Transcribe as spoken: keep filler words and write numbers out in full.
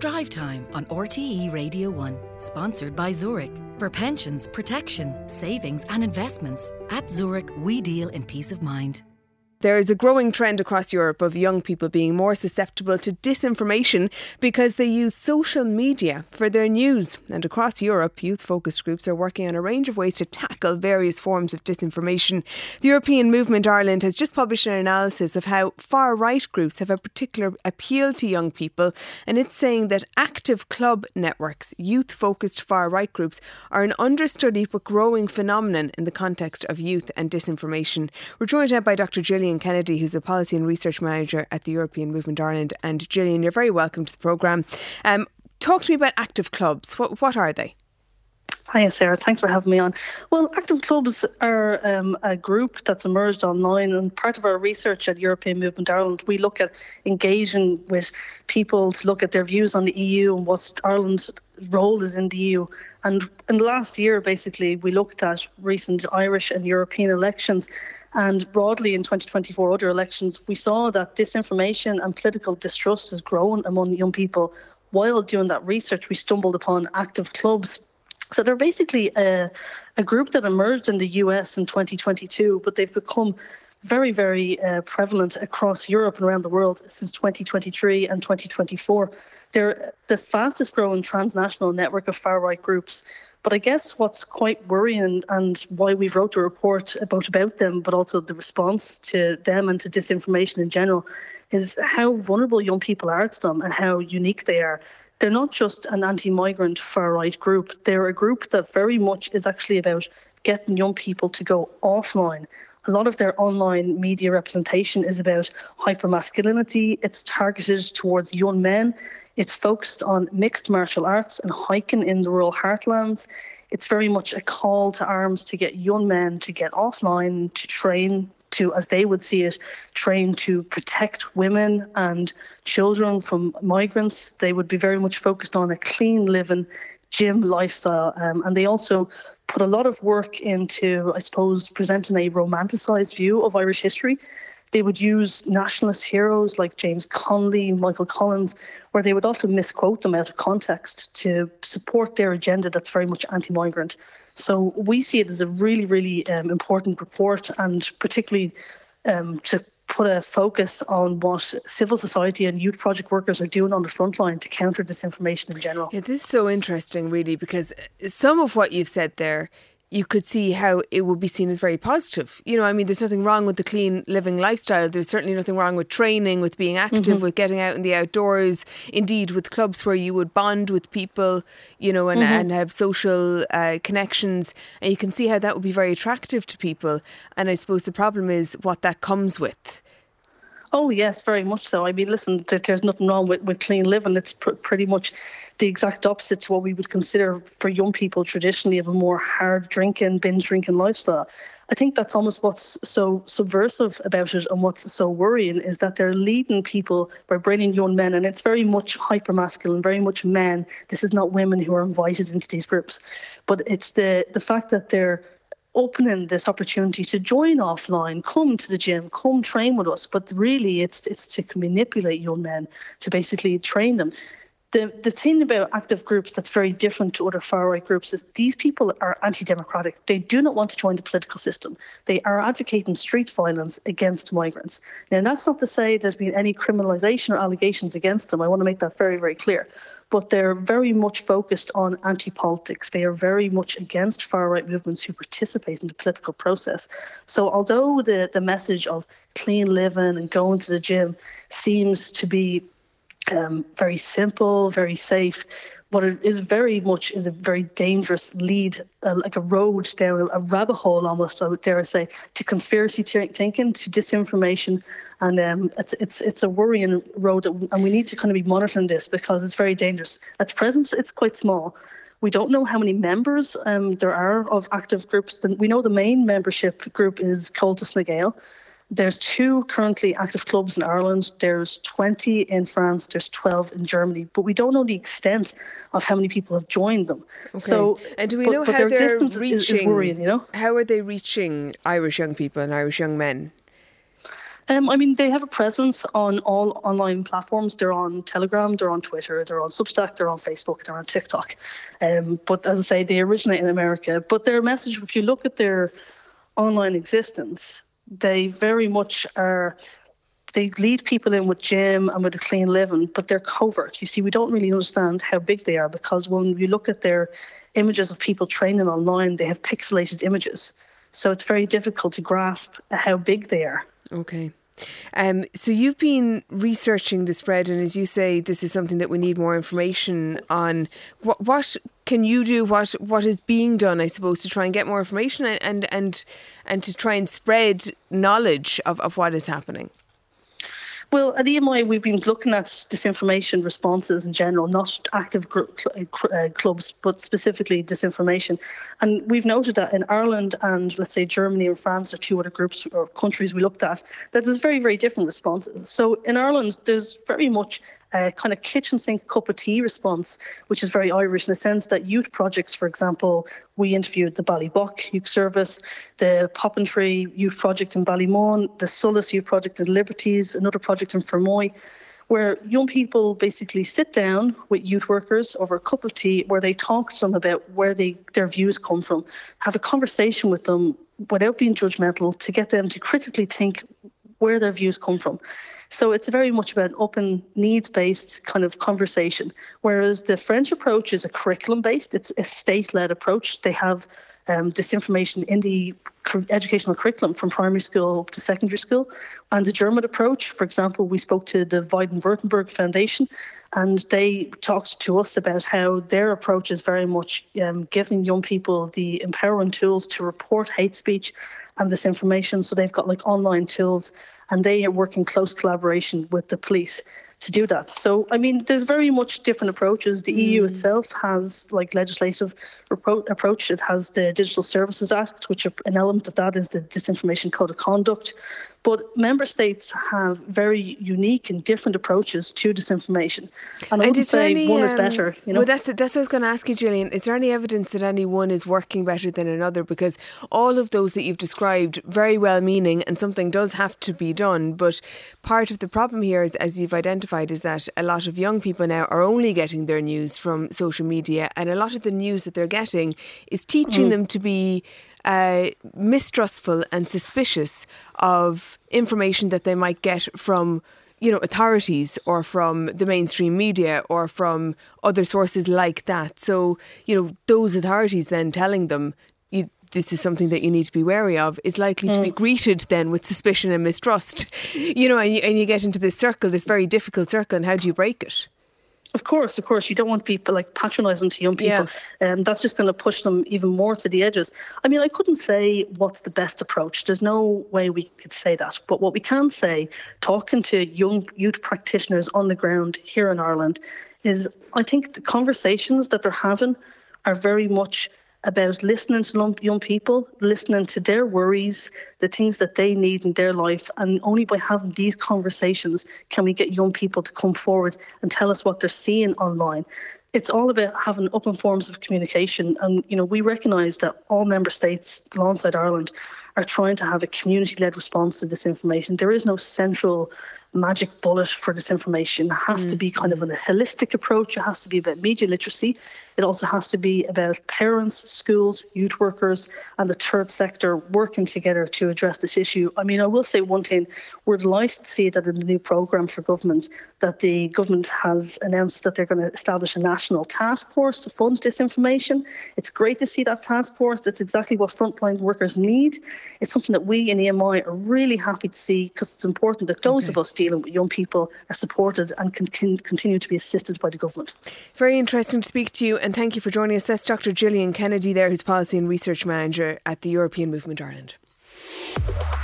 Drive Time on R T E Radio one, sponsored by Zurich. For pensions, protection, savings and investments, at Zurich we deal in peace of mind. There is a growing trend across Europe of young people being more susceptible to disinformation because they use social media for their news. And across Europe, youth-focused groups are working on a range of ways to tackle various forms of disinformation. The European Movement Ireland has just published an analysis of how far-right groups have a particular appeal to young people, and it's saying that active club networks, youth-focused far-right groups, are an understudied but growing phenomenon in the context of youth and disinformation. We're joined now by Doctor Gillian Kennedy, who's a Policy and Research Manager at the European Movement Ireland. And Gillian, you're very welcome to the programme. Um, talk to me about active clubs. What, what are they? Hiya, Sarah. Thanks for having me on. Well, active clubs are um, a group that's emerged online, and part of our research at European Movement Ireland, we look at engaging with people to look at their views on the E U and what Ireland's role is in the E U. And in the last year, basically, we looked at recent Irish and European elections, and broadly in twenty twenty-four other elections, we saw that disinformation and political distrust has grown among young people. While doing that research, we stumbled upon active clubs. So they're basically a, a group that emerged in the U S in twenty twenty-two, but they've become very, very uh, prevalent across Europe and around the world since twenty twenty-three and twenty twenty-four. They're the fastest growing transnational network of far-right groups. But I guess what's quite worrying, and why we've wrote a report about, about them, but also the response to them and to disinformation in general, is how vulnerable young people are to them and how unique they are. They're not just an anti-migrant far-right group. They're a group that very much is actually about getting young people to go offline. A lot of their online media representation is about hypermasculinity. It's targeted towards young men. It's focused on mixed martial arts and hiking in the rural heartlands. It's very much a call to arms to get young men to get offline, to train to, as they would see it, train to protect women and children from migrants. They would be very much focused on a clean living, gym lifestyle. Um, and they also put a lot of work into, I suppose, presenting a romanticised view of Irish history. They would use nationalist heroes like James Connolly, Michael Collins, where they would often misquote them out of context to support their agenda that's very much anti-migrant. So we see it as a really, really um, important report, and particularly um, to put a focus on what civil society and youth project workers are doing on the front line to counter disinformation in general. Yeah, this is so interesting, really, because some of what you've said there, you could see how it would be seen as very positive. You know, I mean, there's nothing wrong with the clean living lifestyle. There's certainly nothing wrong with training, with being active, mm-hmm. with getting out in the outdoors. Indeed, with clubs where you would bond with people, you know, and, mm-hmm. and have social uh, connections. And you can see how that would be very attractive to people. And I suppose the problem is what that comes with. Oh, yes, very much so. I mean, listen, there's nothing wrong with, with clean living. It's pr- pretty much the exact opposite to what we would consider for young people traditionally of a more hard drinking, binge drinking lifestyle. I think that's almost what's so subversive about it, and what's so worrying is that they're leading people by bringing young men, and it's very much hyper-masculine, very much men. This is not women who are invited into these groups. But it's the, the fact that they're opening this opportunity to join offline, come to the gym, come train with us. But really, it's it's to manipulate young men, to basically train them. The the thing about active groups that's very different to other far-right groups is these people are anti-democratic. They do not want to join the political system. They are advocating street violence against migrants. Now, that's not to say there's been any criminalisation or allegations against them. I want to make that very, very clear. But they're very much focused on anti-politics. They are very much against far-right movements who participate in the political process. So although the, the message of clean living and going to the gym seems to be um, very simple, very safe, what it is very much is a very dangerous lead, uh, like a road down a rabbit hole almost, I would dare say, to conspiracy thinking, to disinformation. And um, it's it's it's a worrying road, that, and we need to kind of be monitoring this because it's very dangerous. At present, it's quite small. We don't know how many members um, there are of active groups. We know the main membership group is Comhaltas na Gael. There's two currently active clubs in Ireland. There's twenty in France. There's twelve in Germany. But we don't know the extent of how many people have joined them. Okay. So, and do we but, know but how their they're existence reaching? Is, is worrying, you know? How are they reaching Irish young people and Irish young men? Um, I mean, they have a presence on all online platforms. They're on Telegram, they're on Twitter, they're on Substack, they're on Facebook, they're on TikTok. Um, but as I say, they originate in America. But their message, if you look at their online existence, they very much are, they lead people in with gym and with a clean living, but they're covert. You see, we don't really understand how big they are, because when you look at their images of people training online, they have pixelated images. So it's very difficult to grasp how big they are. Okay. Um, so you've been researching the spread, and as you say, this is something that we need more information on. What, what can you do? What what is being done, I suppose, to try and get more information and and and to try and spread knowledge of, of what is happening? Well, at E M I, we've been looking at disinformation responses in general, not active gr- uh, clubs, but specifically disinformation. And we've noted that in Ireland and, let's say, Germany and France are two other groups or countries we looked at, that there's very, very different responses. So in Ireland, there's very much a kind of kitchen sink cup of tea response, which is very Irish in the sense that youth projects, for example, we interviewed the Ballybuck Youth Service, the Poppintree Youth Project in Ballymun, the Sulis Youth Project in Liberties, another project in Fermoy, where young people basically sit down with youth workers over a cup of tea, where they talk to them about where they their views come from, have a conversation with them without being judgmental, to get them to critically think where their views come from. So it's very much about an open, needs-based kind of conversation, whereas the French approach is a curriculum-based. It's a state-led approach. They have um, disinformation in the educational curriculum from primary school up to secondary school. And the German approach, for example, we spoke to the Weiden-Württemberg Foundation, and they talked to us about how their approach is very much um, giving young people the empowering tools to report hate speech and disinformation. So they've got like online tools, and they are working close collaboration with the police to do that. So, I mean, there's very much different approaches. The mm. E U itself has like legislative repro- approach. It has the Digital Services Act, which an element of that is the Disinformation Code of Conduct. But member states have very unique and different approaches to disinformation. And I and wouldn't say any, one um, is better. You know? Well, that's, that's what I was going to ask you, Gillian. Is there any evidence that any one is working better than another? Because all of those that you've described, very well-meaning, and something does have to be done. But part of the problem here, is, as you've identified, is that a lot of young people now are only getting their news from social media, and a lot of the news that they're getting is teaching mm. them to be Uh, mistrustful and suspicious of information that they might get from, you know, authorities or from the mainstream media or from other sources like that. So, you know, those authorities then telling them you, this is something that you need to be wary of is likely mm. to be greeted then with suspicion and mistrust. You know, and you, and you get into this circle, this very difficult circle, and how do you break it? Of course, of course. You don't want people like patronising to young people. And yeah. um, that's just going to push them even more to the edges. I mean, I couldn't say what's the best approach. There's no way we could say that. But what we can say, talking to young youth practitioners on the ground here in Ireland, is I think the conversations that they're having are very much about listening to young people, listening to their worries, the things that they need in their life. And only by having these conversations can we get young people to come forward and tell us what they're seeing online. It's all about having open forms of communication. And, you know, we recognise that all member states alongside Ireland are trying to have a community-led response to disinformation. There is no central magic bullet for disinformation. It has mm. to be kind of a holistic approach. It has to be about media literacy. It also has to be about parents, schools, youth workers, and the third sector working together to address this issue. I mean, I will say one thing. We're delighted to see that in the new programme for government, that the government has announced that they're going to establish a national task force to fund disinformation. It's great to see that task force. It's exactly what frontline workers need. It's something that we in E M I are really happy to see, because it's important that those okay. of us dealing with young people are supported and can, can continue to be assisted by the government. Very interesting to speak to you, and thank you for joining us. That's Doctor Gillian Kennedy there, who's Policy and Research Manager at the European Movement Ireland.